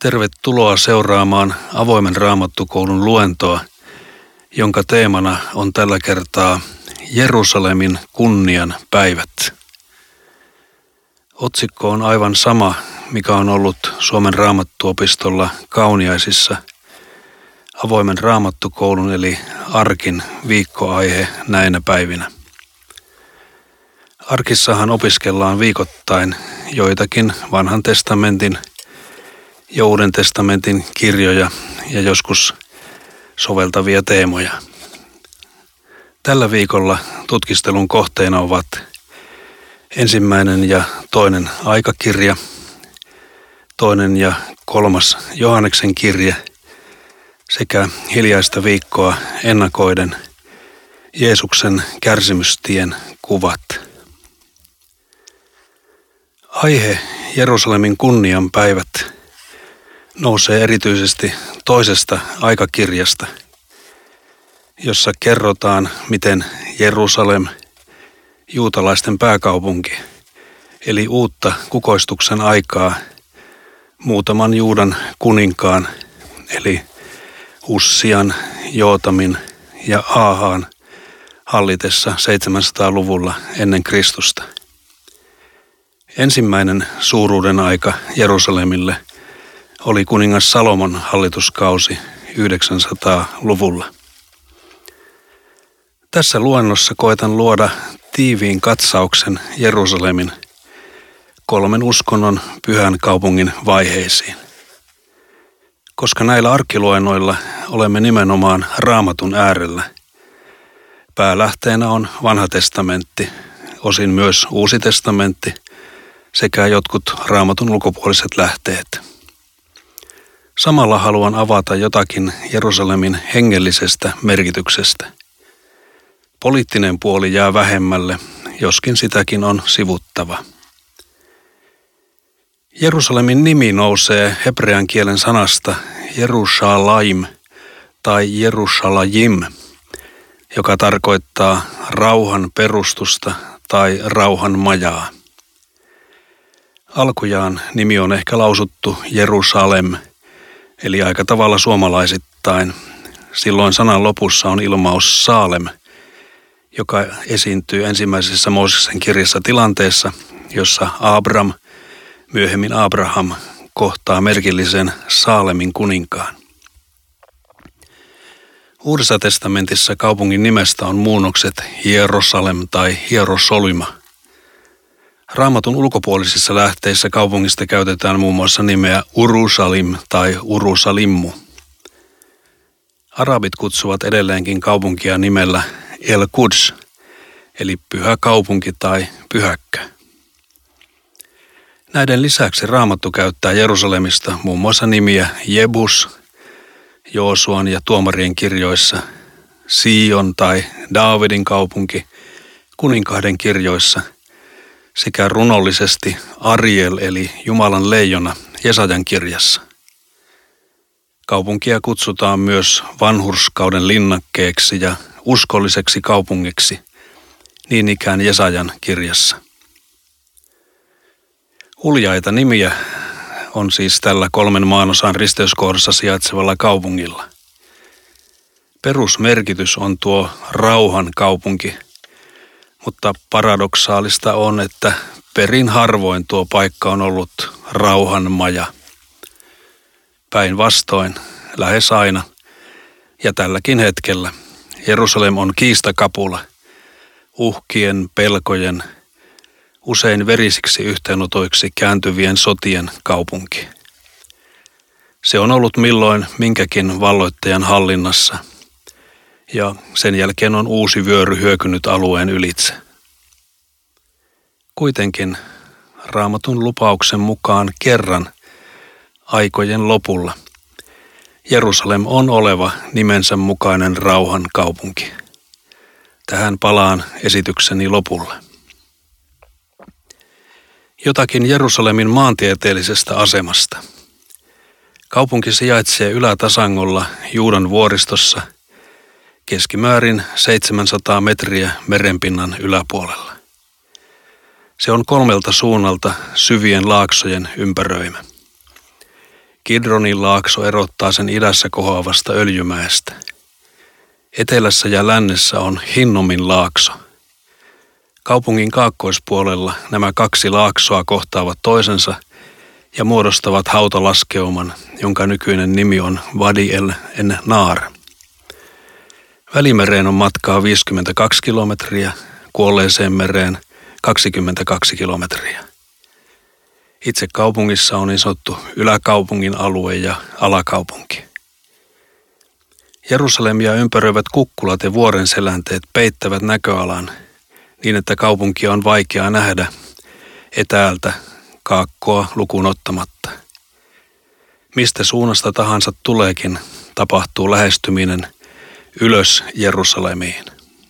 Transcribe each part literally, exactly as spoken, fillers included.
Tervetuloa seuraamaan Avoimen Raamattukoulun luentoa, jonka teemana on tällä kertaa Jerusalemin kunnian päivät. Otsikko on aivan sama, mikä on ollut Suomen Raamattuopistolla Kauniaisissa Avoimen Raamattukoulun eli Arkin viikkoaihe näinä päivinä. Arkissahan opiskellaan viikoittain joitakin Vanhan testamentin ja Uuden testamentin kirjoja ja joskus soveltavia teemoja. Tällä viikolla tutkistelun kohteena ovat ensimmäinen ja toinen aikakirja, toinen ja kolmas Johanneksen kirje sekä hiljaista viikkoa ennakoiden Jeesuksen kärsimystien kuvat. Aihe Jerusalemin kunnian päivät nousee erityisesti toisesta aikakirjasta, jossa kerrotaan, miten Jerusalem, juutalaisten pääkaupunki, eli uutta kukoistuksen aikaa muutaman Juudan kuninkaan, eli Ussian, Jootamin ja Aahaan hallitessa seitsemänsataaluvulla ennen Kristusta. Ensimmäinen suuruuden aika Jerusalemille oli kuningas Salomon hallituskausi yhdeksänsataaluvulla. Tässä luennossa koetan luoda tiiviin katsauksen Jerusalemin kolmen uskonnon pyhän kaupungin vaiheisiin. Koska näillä arkkiluennoilla olemme nimenomaan Raamatun äärellä, päälähteenä on Vanha testamentti, osin myös Uusi testamentti sekä jotkut Raamatun ulkopuoliset lähteet. Samalla haluan avata jotakin Jerusalemin hengellisestä merkityksestä. Poliittinen puoli jää vähemmälle, joskin sitäkin on sivuttava. Jerusalemin nimi nousee hebrean kielen sanasta Jerusalem tai Jerusalajim, joka tarkoittaa rauhan perustusta tai rauhan majaa. Alkujaan nimi on ehkä lausuttu Jerusalem, eli aika tavalla suomalaisittain. Silloin sanan lopussa on ilmaus Saalem, joka esiintyy ensimmäisessä Mooseksen kirjassa tilanteessa, jossa Abram, myöhemmin Abraham, kohtaa merkillisen Saalemin kuninkaan. Uudessa testamentissa kaupungin nimestä on muunnokset Jerusalem tai Hierosolyma. Raamatun ulkopuolisissa lähteissä kaupungista käytetään muun muassa nimeä Urusalim tai Urusalimmu. Arabit kutsuvat edelleenkin kaupunkia nimellä El-Quds, eli pyhä kaupunki tai pyhäkkä. Näiden lisäksi Raamattu käyttää Jerusalemista muun muassa nimiä Jebus, Joosuan ja Tuomarien kirjoissa, Sion tai Daavidin kaupunki Kuninkahden kirjoissa sekä runollisesti Ariel eli Jumalan leijona Jesajan kirjassa. Kaupunkia kutsutaan myös vanhurskauden linnakkeeksi ja uskolliseksi kaupungiksi, niin ikään Jesajan kirjassa. Uljaita nimiä on siis tällä kolmen maanosan risteyskohdassa sijaitsevalla kaupungilla. Perusmerkitys on tuo rauhan kaupunki, mutta paradoksaalista on, että perin harvoin tuo paikka on ollut rauhan maja. Päinvastoin, lähes aina, ja tälläkin hetkellä, Jerusalem on kiistakapula, uhkien, pelkojen, usein verisiksi yhteenotoiksi kääntyvien sotien kaupunki. Se on ollut milloin minkäkin valloittajan hallinnassa, ja sen jälkeen on uusi vyöry hyökynyt alueen ylitse. Kuitenkin Raamatun lupauksen mukaan kerran aikojen lopulla Jerusalem on oleva nimensä mukainen rauhan kaupunki. Tähän palaan esitykseni lopulla. Jotakin Jerusalemin maantieteellisestä asemasta. Kaupunki sijaitsee ylätasangolla Juudan vuoristossa keskimäärin seitsemänsataa metriä merenpinnan yläpuolella. Se on kolmelta suunnalta syvien laaksojen ympäröimä. Kidronin laakso erottaa sen idässä kohoavasta Öljymäestä. Etelässä ja lännessä on Hinnomin laakso. Kaupungin kaakkoispuolella nämä kaksi laaksoa kohtaavat toisensa ja muodostavat hautalaskeuman, jonka nykyinen nimi on Wadi el En-Nar. Välimereen on matkaa viisikymmentäkaksi kilometriä, Kuolleeseen mereen kaksikymmentäkaksi kilometriä. Itse kaupungissa on niin sanottu yläkaupungin alue ja alakaupunki. Jerusalemia ympäröivät kukkulat ja vuorenselänteet peittävät näköalan niin, että kaupunkia on vaikea nähdä etäältä kaakkoa lukuun ottamatta. Mistä suunnasta tahansa tuleekin, tapahtuu lähestyminen ylös Jerusalemiin.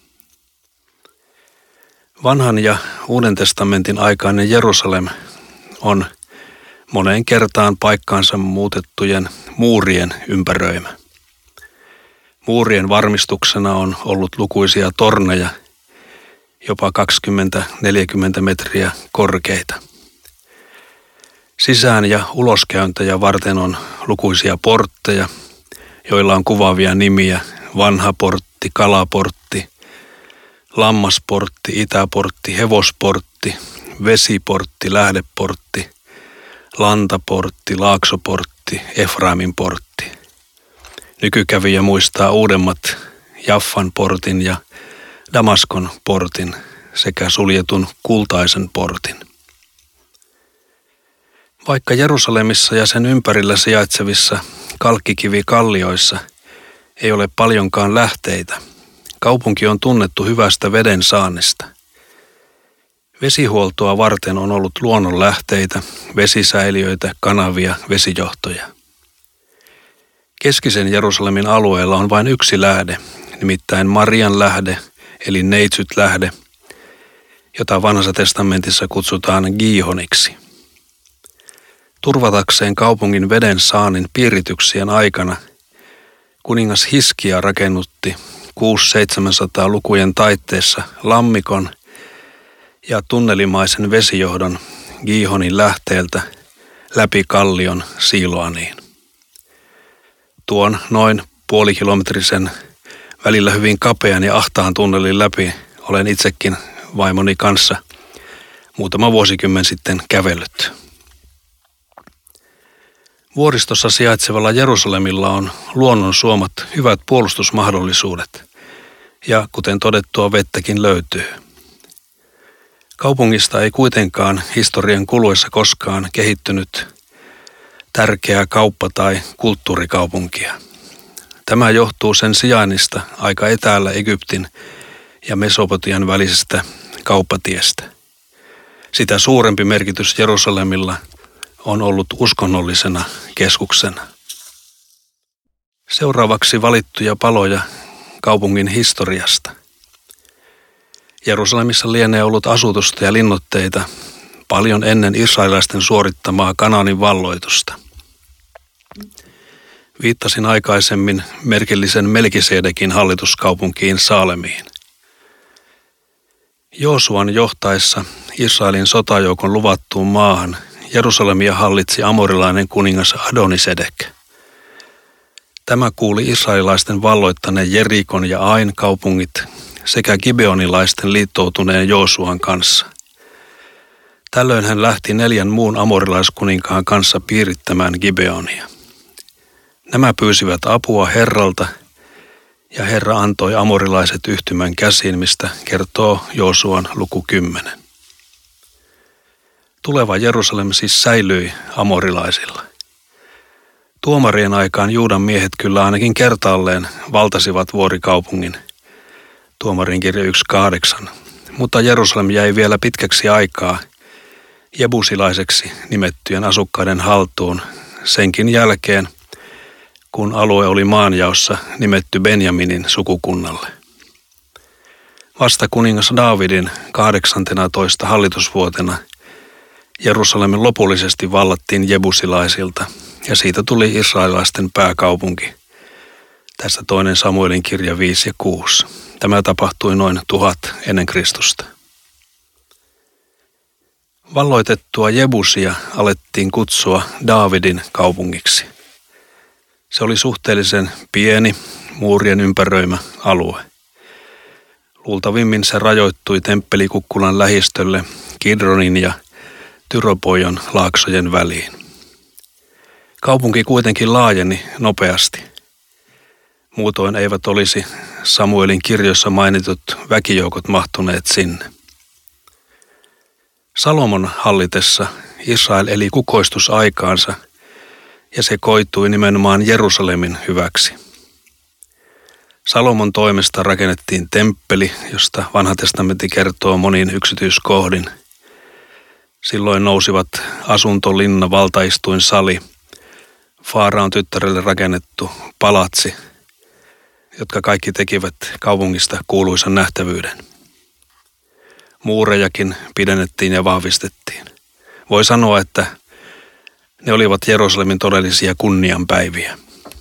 Vanhan ja Uuden testamentin aikainen Jerusalem on moneen kertaan paikkaansa muutettujen muurien ympäröimä. Muurien varmistuksena on ollut lukuisia torneja, jopa kaksikymmentä neljäkymmentä metriä korkeita. Sisään- ja uloskäyntejä varten on lukuisia portteja, joilla on kuvaavia nimiä: vanha portti, kalaportti, lammasportti, itäportti, hevosportti, vesiportti, lähdeportti, lantaportti, laaksoportti, Efraimin portti. Nykykävijä muistaa uudemmat Jaffan portin ja Damaskon portin sekä suljetun kultaisen portin. Vaikka Jerusalemissa ja sen ympärillä sijaitsevissa kalkkikivikallioissa ei ole paljonkaan lähteitä, kaupunki on tunnettu hyvästä veden saannista. Vesihuoltoa varten on ollut luonnonlähteitä, vesisäiliöitä, kanavia, vesijohtoja. Keskisen Jerusalemin alueella on vain yksi lähde, nimittäin Marian lähde, eli Neitsyt-lähde, jota Vanhassa testamentissa kutsutaan Giihoniksi. Turvatakseen kaupungin veden saannin piirityksien aikana kuningas Hiskia rakennutti kuusi-seitsemänsataa-lukujen taitteessa lammikon ja tunnelimaisen vesijohdon Giihonin lähteeltä läpi kallion Siiloaniin. Tuon noin puolikilometrisen, välillä hyvin kapean ja ahtaan tunnelin läpi olen itsekin vaimoni kanssa muutama vuosikymmen sitten kävellyt. Vuoristossa sijaitsevalla Jerusalemilla on luonnon suomat hyvät puolustusmahdollisuudet ja kuten todettua vettäkin löytyy. Kaupungista ei kuitenkaan historian kuluessa koskaan kehittynyt tärkeää kauppa- tai kulttuurikaupunkia. Tämä johtuu sen sijainnista aika etäällä Egyptin ja Mesopotamian välisestä kauppatiestä. Sitä suurempi merkitys Jerusalemilla on ollut uskonnollisena keskuksena. Seuraavaksi valittuja paloja kaupungin historiasta. Jerusalemissa lienee ollut asutusta ja linnoitteita paljon ennen israelilaisten suorittamaa Kanaanin valloitusta. Viittasin aikaisemmin merkillisen Melkisedekin hallituskaupunkiin Saalemiin. Joosuan johtaessa Israelin sotajoukon luvattuun maahan Jerusalemia hallitsi amorilainen kuningas Adonisedek. Tämä kuuli israelilaisten valloittaneen Jerikon ja Ain kaupungit sekä gibeonilaisten liittoutuneen Joosuan kanssa. Tällöin hän lähti neljän muun amorilaiskuninkaan kanssa piirittämään Gibeonia. Nämä pyysivät apua Herralta ja Herra antoi amorilaiset yhtymän käsiin, mistä kertoo Joosuan luku kymmenen. Tuleva Jerusalem siis säilyi amorilaisilla. Tuomarien aikaan Juudan miehet kyllä ainakin kertaalleen valtasivat vuorikaupungin, Tuomarin kirja yksi kahdeksan, mutta Jerusalem jäi vielä pitkäksi aikaa jebusilaiseksi nimettyjen asukkaiden haltuun senkin jälkeen, kun alue oli maanjaossa nimetty Benjaminin sukukunnalle. Vasta kuningas Daavidin kahdeksantenatoista hallitusvuotena Jerusalemin lopullisesti vallattiin jebusilaisilta ja siitä tuli israelilaisten pääkaupunki. Tästä toinen Samuelin kirja viisi ja kuusi. Tämä tapahtui noin tuhat ennen Kristusta. Valloitettua Jebusia alettiin kutsua Daavidin kaupungiksi. Se oli suhteellisen pieni, muurien ympäröimä alue. Luultavimmin se rajoittui Temppelikukkulan lähistölle Kidronin ja Tyropojon laaksojen väliin. Kaupunki kuitenkin laajeni nopeasti. Muutoin eivät olisi Samuelin kirjoissa mainitut väkijoukot mahtuneet sinne. Salomon hallitessa Israel eli kukoistusaikaansa ja se koitui nimenomaan Jerusalemin hyväksi. Salomon toimesta rakennettiin temppeli, josta Vanha testamentti kertoo monin yksityiskohdin. Silloin nousivat asunto, linna, valtaistuin, sali, Faaraon tyttärelle rakennettu palatsi, jotka kaikki tekivät kaupungista kuuluisan nähtävyyden. Muurejakin pidennettiin ja vahvistettiin. Voi sanoa, että ne olivat Jerusalemin todellisia kunnianpäiviä.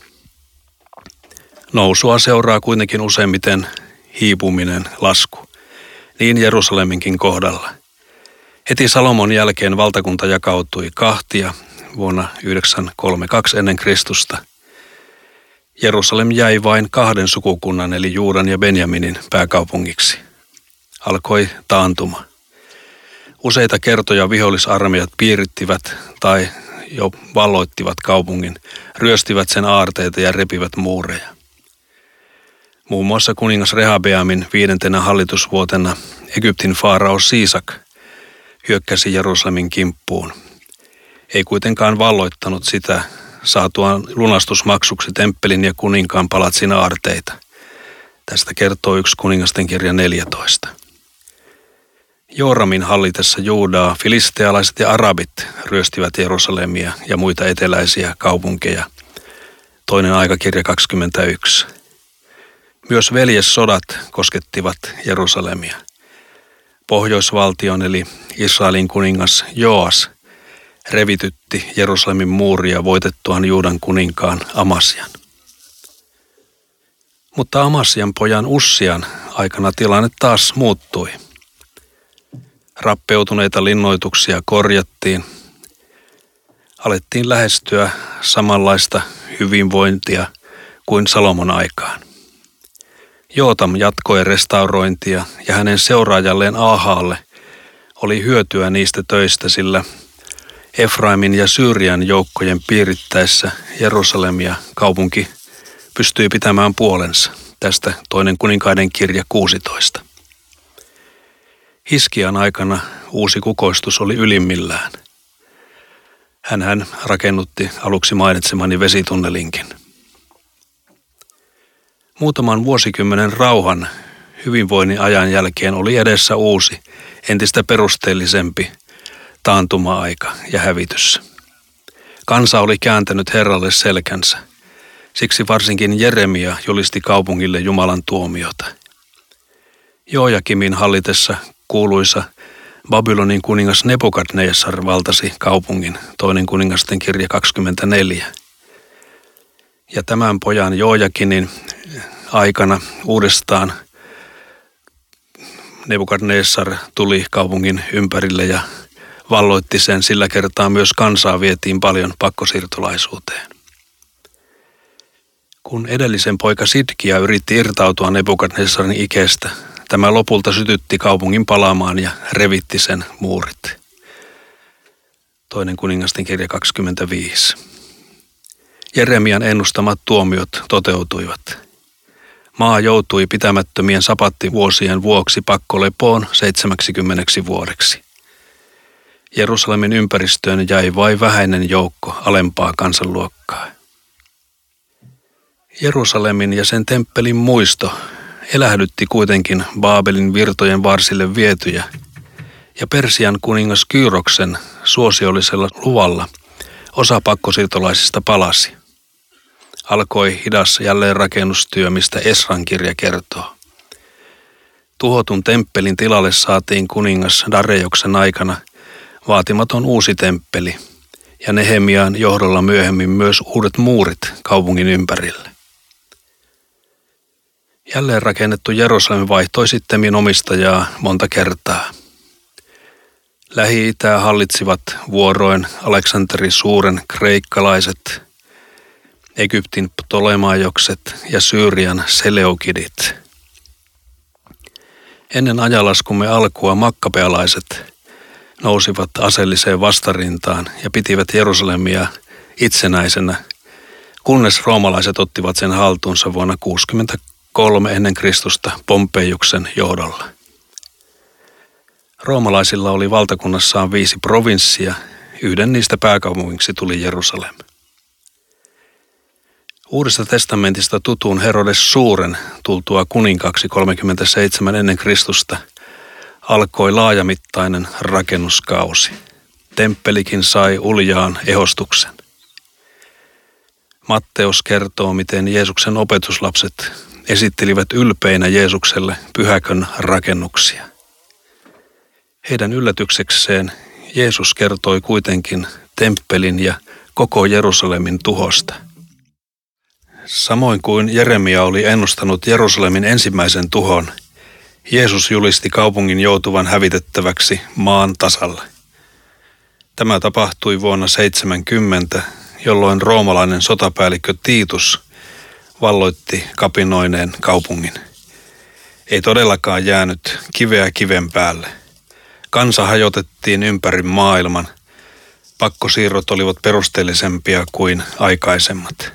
Nousua seuraa kuitenkin useimmiten hiipuminen, lasku, niin Jerusaleminkin kohdalla. Heti Salomon jälkeen valtakunta jakautui kahtia vuonna yhdeksänsataakolmekymmentäkaksi ennen Kristusta. Jerusalem jäi vain kahden sukukunnan eli Juudan ja Benjaminin pääkaupungiksi. Alkoi taantuma. Useita kertoja vihollisarmeijat piirittivät tai jo valloittivat kaupungin, ryöstivät sen aarteita ja repivät muureja. Muun muassa kuningas Rehabeamin viidentenä hallitusvuotena Egyptin faarao Siisak hyökkäsi Jerusalemin kimppuun. Ei kuitenkaan valloittanut sitä saatuaan lunastusmaksuksi temppelin ja kuninkaan palatsin aarteita. Tästä kertoo yksi kuningasten kirja neljätoista. Jooramin hallitessa Juudaa filistealaiset ja arabit ryöstivät Jerusalemia ja muita eteläisiä kaupunkeja. Toinen aikakirja kaksikymmentäyksi. Myös veljessodat koskettivat Jerusalemia. Pohjoisvaltion eli Israelin kuningas Joas revitytti Jerusalemin muuria voitettuaan Juudan kuninkaan Amasian. Mutta Amasian pojan Ussian aikana tilanne taas muuttui. Rappeutuneita linnoituksia korjattiin. Alettiin lähestyä samanlaista hyvinvointia kuin Salomon aikaan. Jootam jatkoi restaurointia ja hänen seuraajalleen Aahaalle oli hyötyä niistä töistä, sillä Efraimin ja Syyrian joukkojen piirittäessä Jerusalemia kaupunki pystyi pitämään puolensa. Tästä toinen kuninkaiden kirja kuusitoista. Hiskian aikana uusi kukoistus oli ylimmillään. Hänhän rakennutti aluksi mainitsemani vesitunnelinkin. Muutaman vuosikymmenen rauhan hyvinvoinnin ajan jälkeen oli edessä uusi, entistä perusteellisempi taantuma-aika ja hävitys. Kansa oli kääntänyt Herralle selkänsä. Siksi varsinkin Jeremia julisti kaupungille Jumalan tuomiota. Joojakimin hallitessa kuuluisa Babylonin kuningas Nebukadnessar valtasi kaupungin, toinen kuningasten kirja kaksikymmentäneljä. Ja tämän pojan Joojakinin aikana uudestaan Nebukadnessar tuli kaupungin ympärille ja valloitti sen. Sillä kertaa myös kansaa vietiin paljon pakkosiirtolaisuuteen. Kun edellisen poika Sidkia yritti irtautua Nebukadnessarin ikeestä, tämä lopulta sytytti kaupungin palaamaan ja revitti sen muurit. Toinen kuningasten kirja kaksikymmentäviisi. Jeremian ennustamat tuomiot toteutuivat. Maa joutui pitämättömien sapattivuosien vuoksi pakkolepoon seitsemänkymmentä vuodeksi. Jerusalemin ympäristöön jäi vain vähäinen joukko alempaa kansanluokkaa. Jerusalemin ja sen temppelin muisto elähdytti kuitenkin Baabelin virtojen varsille vietyjä, ja Persian kuningas Kyroksen suosiollisella luvalla osa pakkosiirtolaisista palasi. Alkoi hidas jälleenrakennustyö, mistä Esran kirja kertoo. Tuhotun temppelin tilalle saatiin kuningas Darejoksen aikana vaatimaton uusi temppeli ja Nehemian johdolla myöhemmin myös uudet muurit kaupungin ympärille. Jälleen rakennettu Jerusalem vaihtoi sittemmin omistajaa monta kertaa. Lähi-Itää hallitsivat vuoroin Aleksanteri Suuren kreikkalaiset. Egyptin Ptolemaiokset ja Syyrian Seleukidit. Ennen ajanlaskumme alkua makkabealaiset nousivat aseelliseen vastarintaan ja pitivät Jerusalemia itsenäisenä, kunnes roomalaiset ottivat sen haltuunsa vuonna kuusikymmentäkolme ennen Kristusta Pompeiuksen johdolla. Roomalaisilla oli valtakunnassaan viisi provinssia, yhden niistä pääkaupungiksi tuli Jerusalem. Uudesta testamentista tutuun Herodes Suuren tultua kuninkaaksi kolmekymmentäseitsemän ennen Kristusta alkoi laajamittainen rakennuskausi. Temppelikin sai uljaan ehostuksen. Matteus kertoo, miten Jeesuksen opetuslapset esittelivät ylpeinä Jeesukselle pyhäkön rakennuksia. Heidän yllätyksekseen Jeesus kertoi kuitenkin temppelin ja koko Jerusalemin tuhosta. Samoin kuin Jeremia oli ennustanut Jerusalemin ensimmäisen tuhon, Jeesus julisti kaupungin joutuvan hävitettäväksi maan tasalle. Tämä tapahtui vuonna seitsemänkymmentä, jolloin roomalainen sotapäällikkö Titus valloitti kapinoineen kaupungin. Ei todellakaan jäänyt kiveä kiven päälle. Kansa hajotettiin ympäri maailman. Pakkosiirrot olivat perusteellisempia kuin aikaisemmat.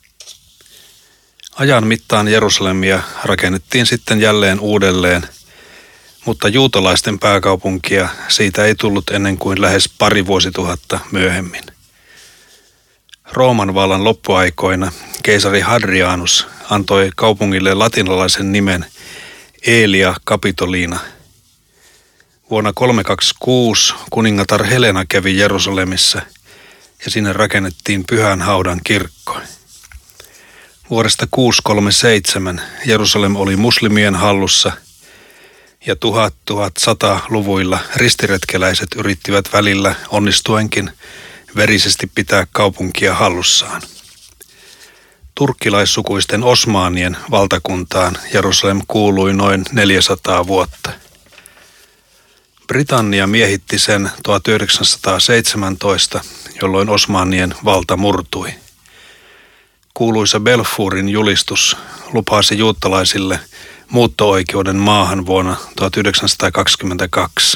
Ajan mittaan Jerusalemia rakennettiin sitten jälleen uudelleen, mutta juutalaisten pääkaupunkia siitä ei tullut ennen kuin lähes pari vuosituhatta myöhemmin. Rooman vallan loppuaikoina keisari Hadrianus antoi kaupungille latinalaisen nimen Aelia Capitolina. Vuonna kolmesataakaksikymmentäkuusi kuningatar Helena kävi Jerusalemissa ja sinne rakennettiin Pyhän Haudan kirkko. Vuodesta kuusisataakolmekymmentäseitsemän Jerusalem oli muslimien hallussa ja tuhat-tuhatsata-luvuilla ristiretkeläiset yrittivät välillä onnistuenkin verisesti pitää kaupunkia hallussaan. Turkkilaissukuisten Osmaanien valtakuntaan Jerusalem kuului noin neljäsataa vuotta. Britannia miehitti sen tuhatyhdeksänsataaseitsemäntoista, jolloin Osmaanien valta murtui. Kuuluisa Balfourin julistus lupasi juutalaisille muutto-oikeuden maahan vuonna tuhatyhdeksänsataakaksikymmentäkaksi.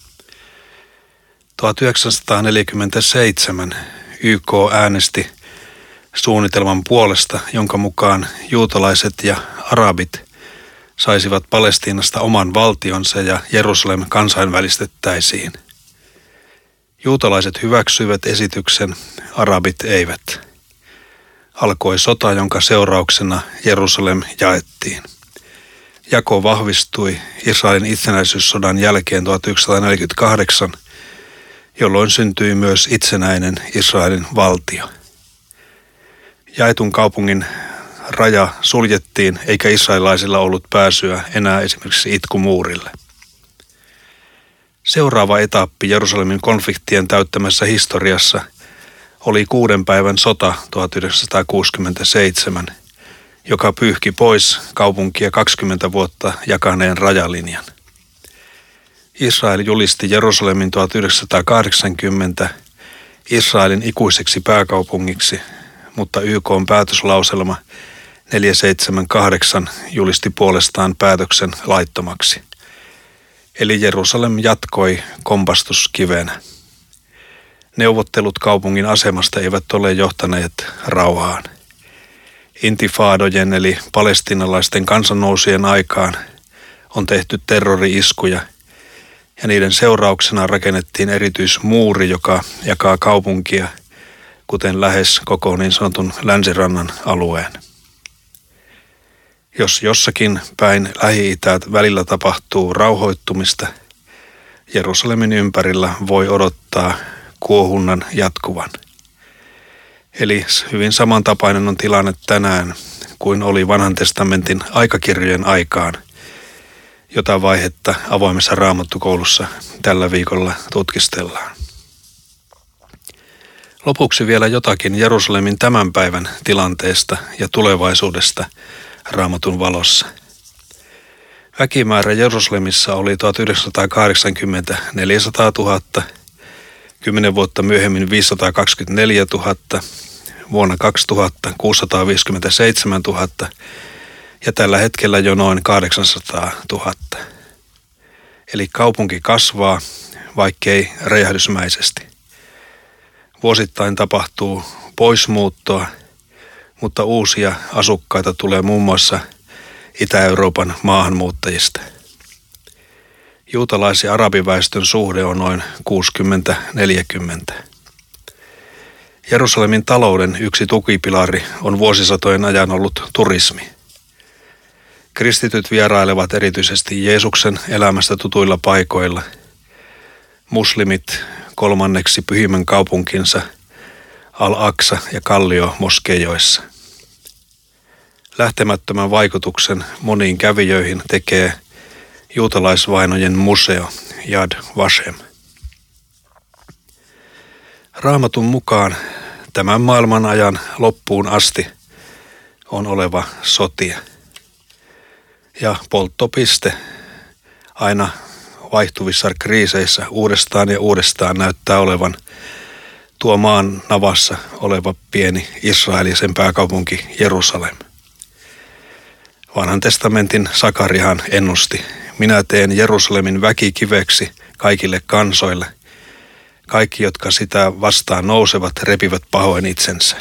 tuhatyhdeksänsataaneljäkymmentäseitsemän Y K äänesti suunnitelman puolesta, jonka mukaan juutalaiset ja arabit saisivat Palestiinasta oman valtionsa ja Jerusalem kansainvälistettäisiin. Juutalaiset hyväksyivät esityksen, arabit eivät. Alkoi sota, jonka seurauksena Jerusalem jaettiin. Jako vahvistui Israelin itsenäisyyssodan jälkeen tuhatyhdeksänsataaneljäkymmentäkahdeksan, jolloin syntyi myös itsenäinen Israelin valtio. Jaetun kaupungin raja suljettiin, eikä israelilaisilla ollut pääsyä enää esimerkiksi itkumuurille. Seuraava etappi Jerusalemin konfliktien täyttämässä historiassa oli kuuden päivän sota tuhatyhdeksänsataakuusikymmentäseitsemän, joka pyyhki pois kaupunkia kaksikymmentä vuotta jakaneen rajalinjan. Israel julisti Jerusalemin tuhatyhdeksänsataakahdeksankymmentä Israelin ikuiseksi pääkaupungiksi, mutta Y K:n päätöslauselma neljäsataaseitsemänkymmentäkahdeksan julisti puolestaan päätöksen laittomaksi. Eli Jerusalem jatkoi kompastuskivenä. Neuvottelut kaupungin asemasta eivät ole johtaneet rauhaan. Intifaadojen eli palestiinalaisten kansannousien aikaan on tehty terrori-iskuja ja niiden seurauksena rakennettiin erityismuuri, joka jakaa kaupunkia, kuten lähes koko niin sanotun länsirannan alueen. Jos jossakin päin Lähi-Itää välillä tapahtuu rauhoittumista, Jerusalemin ympärillä voi odottaa kuohunnan jatkuvan. Eli hyvin samantapainen on tilanne tänään kuin oli Vanhan testamentin aikakirjojen aikaan, jota vaihetta avoimessa raamattukoulussa tällä viikolla tutkistellaan. Lopuksi vielä jotakin Jerusalemin tämän päivän tilanteesta ja tulevaisuudesta Raamatun valossa. Väkimäärä Jerusalemissa oli tuhatyhdeksänsataakahdeksankymmentä neljäsataatuhatta, kymmenen vuotta myöhemmin viisisataakaksikymmentäneljätuhatta, vuonna kaksituhatta kuusisataaviisikymmentäseitsemäntuhatta ja tällä hetkellä jo noin kahdeksansataatuhatta. Eli kaupunki kasvaa, vaikkei räjähdysmäisesti. Vuosittain tapahtuu poismuuttoa, mutta uusia asukkaita tulee muun muassa Itä-Euroopan maahanmuuttajista. Juutalais- ja arabiväestön suhde on noin kuusikymmentä neljäkymmentä. Jerusalemin talouden yksi tukipilari on vuosisatojen ajan ollut turismi. Kristityt vierailevat erityisesti Jeesuksen elämästä tutuilla paikoilla. Muslimit kolmanneksi pyhimmän kaupunkinsa Al-Aqsa ja Kallio moskeijoissa. Lähtemättömän vaikutuksen moniin kävijöihin tekee juutalaisvainojen museo Yad Vashem. Raamatun mukaan tämän maailman ajan loppuun asti on oleva sotia. Ja polttopiste aina vaihtuvissa kriiseissä uudestaan ja uudestaan näyttää olevan tuo maan navassa oleva pieni Israel ja sen pääkaupunki Jerusalem. Vanhan testamentin Sakariahan ennusti: minä teen Jerusalemin väkikiveksi kaikille kansoille. Kaikki, jotka sitä vastaan nousevat, repivät pahoin itsensä.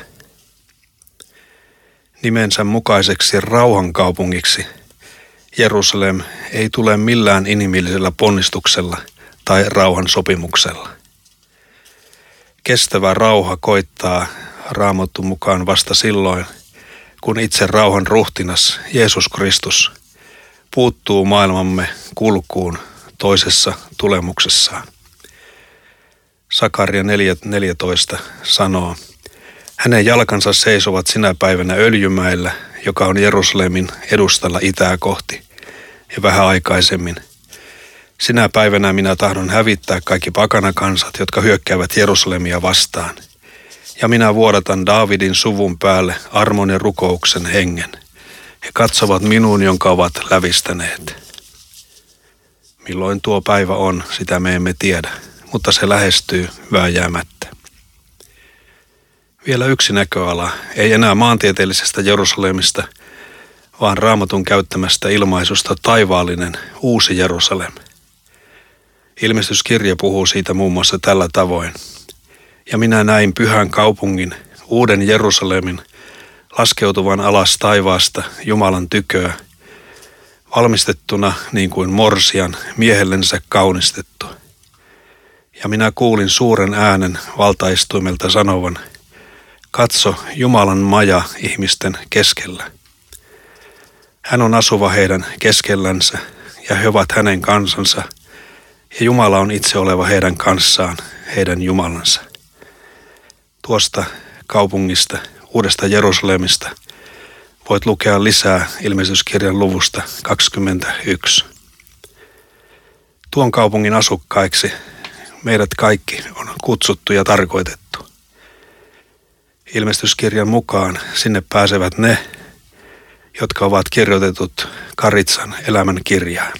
Nimensä mukaiseksi rauhan kaupungiksi Jerusalem ei tule millään inhimillisellä ponnistuksella tai rauhan sopimuksella. Kestävä rauha koittaa Raamatun mukaan vasta silloin, kun itse rauhan ruhtinas Jeesus Kristus puuttuu maailmamme kulkuun toisessa tulemuksessaan. Sakaria neljä neljätoista sanoo: hänen jalkansa seisovat sinä päivänä Öljymäellä, joka on Jerusalemin edustalla itää kohti, ja vähän aikaisemmin: sinä päivänä minä tahdon hävittää kaikki pakanakansat, jotka hyökkäävät Jerusalemia vastaan. Ja minä vuodatan Daavidin suvun päälle armon ja rukouksen hengen. He katsovat minuun, jonka ovat lävistäneet. Milloin tuo päivä on, sitä me emme tiedä, mutta se lähestyy vääjäämättä. Vielä yksi näköala, ei enää maantieteellisestä Jerusalemista, vaan Raamatun käyttämästä ilmaisusta taivaallinen uusi Jerusalem. Ilmestyskirja puhuu siitä muun muassa tällä tavoin: ja minä näin pyhän kaupungin, uuden Jerusalemin, laskeutuvan alas taivaasta Jumalan tyköä, valmistettuna niin kuin morsian miehellensä kaunistettu. Ja minä kuulin suuren äänen valtaistuimelta sanovan: katso, Jumalan maja ihmisten keskellä. Hän on asuva heidän keskellänsä, ja he ovat hänen kansansa, ja Jumala on itse oleva heidän kanssaan, heidän Jumalansa. Tuosta kaupungista, uudesta Jerusalemista, voit lukea lisää Ilmestyskirjan luvusta kaksikymmentäyksi. Tuon kaupungin asukkaiksi meidät kaikki on kutsuttu ja tarkoitettu. Ilmestyskirjan mukaan sinne pääsevät ne, jotka ovat kirjoitetut Karitsan elämän kirjaan.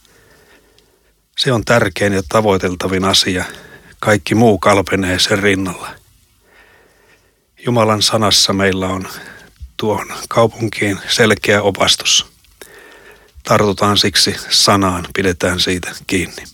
Se on tärkein ja tavoiteltavin asia. Kaikki muu kalpenee sen rinnalla. Jumalan sanassa meillä on tuohon kaupunkiin selkeä opastus. Tartutaan siksi sanaan, pidetään siitä kiinni.